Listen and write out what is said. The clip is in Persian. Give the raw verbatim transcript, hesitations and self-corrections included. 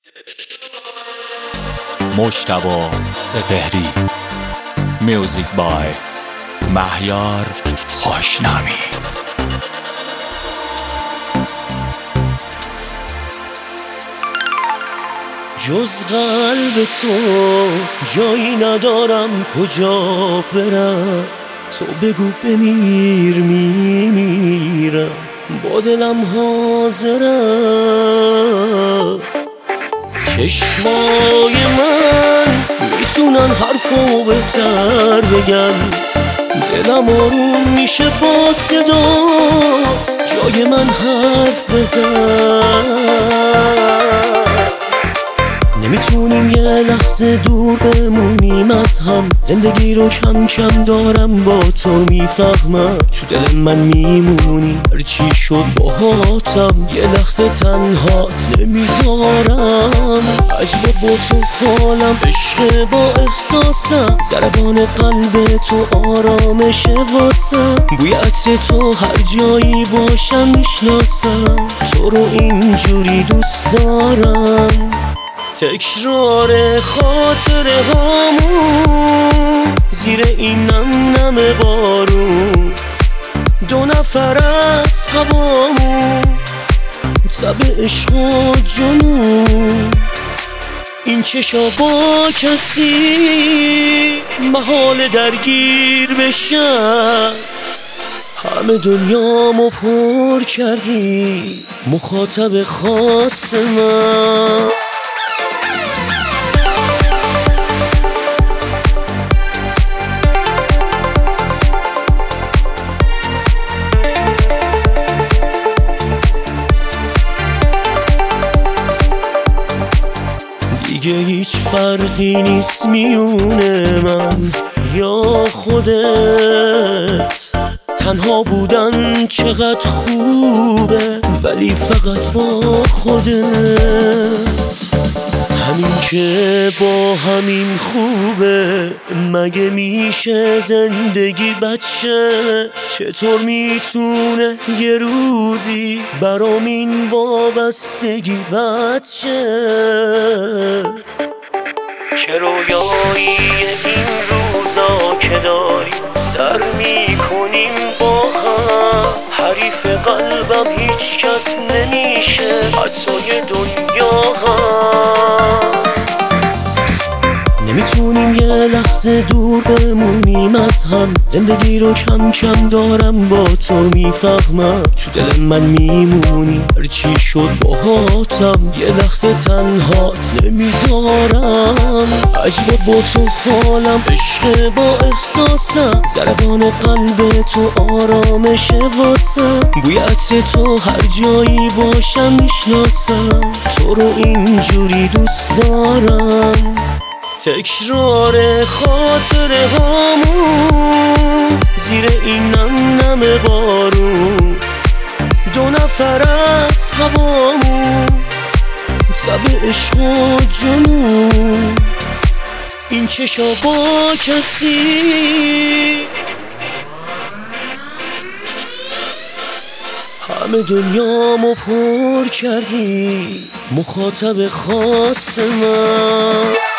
مجتبی سپهری. میوزیک بای مهیار خوشنامی. جز قلب تو جایی ندارم کجا برم، تو بگو بمیر میمیرم، با دلم حاضرم. چشمای من میتونن حرفو بهتر بگن، دلم آروم میشه با صدات، جای من حرف بزن. نمیتونیم یه لحظه دور بمونیم از هم، زندگی رو کم کم دارم با تو میفهمم، تو دل من میمونی هرچی شد باهاتم، یه لحظه تنهات نمیذارم. عجبه با تو حالم، عشق با احساسم، ضربان قلب تو آرامش واسم، بوی عطر تو هر جایی باشم میشناسم، تو رو اینجوری دوست دارم. تکرار خاطره هامون زیر این نم نم بارون، دو نفر از هوامون، تب عشق و جنون. این چشا با کسی محال درگیر بشن، همه دنیامو پر کردی مخاطب خاص من. دیگه هیچ فرقی نیست میونه من یا خودت، تنها بودن چقدر خوبه ولی فقط با خودت. همین که با همین خوبه، مگه میشه زندگی بچه؟ چطور میتونه یه روزی برام این وابستگی بچه؟ چه رویایی این روزا که داریم سر میکنیم با هم، حریف قلبم هیچ کس نمیشه حتی دنیا هم. نمیتونیم یه لحظه دور بمونیم از هم، زندگی رو کم کم دارم با تو میفهمم، تو دل من میمونی هرچی شد باهاتم، یه لحظه تنهات نمیذارم. عجبه با تو حالم، عشق با احساسم، ضربان قلب تو آرامش واسم، بوی عطر تو هر جایی باشم میشناسم، تو رو اینجوری دوست دارم. تکرار خاطره هامون زیر این نم نم بارون، دو نفر از هوامون، تب عشق و جنون. این چشا با کسی همه دنیامو پر کردی مخاطب خاص من.